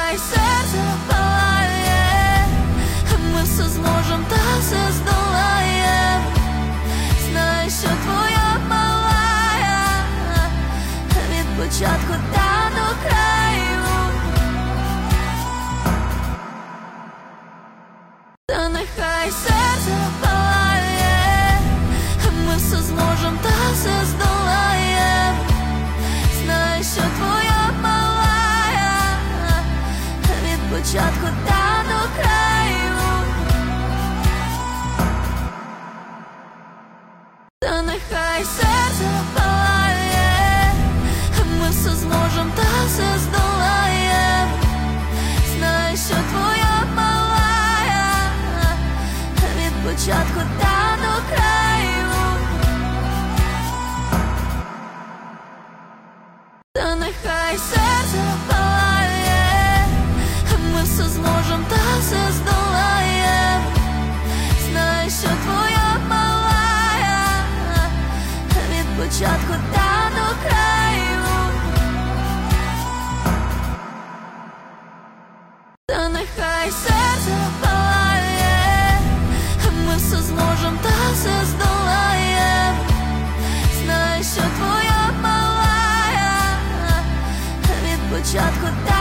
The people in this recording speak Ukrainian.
нехай серце палає, ми все зможем та все здолаєм. Знаю, що твоя малая від початку та до краю. Та нехай серце палає, ми все зможем та все здолаєм. Знаю, що твоя малая від початку та до краю. Та нехай серце палає, ми все зможем та все здолаєм. Знаю, що твоя малая від початку та до краю. Та нехай серце палає, ми все зможем та все здолаєм. Знаю, що твоя малая від початку та до краю. Та нехай серце палає, ми все зможем та все здолаєм. Знаю, що твоя малая від початку та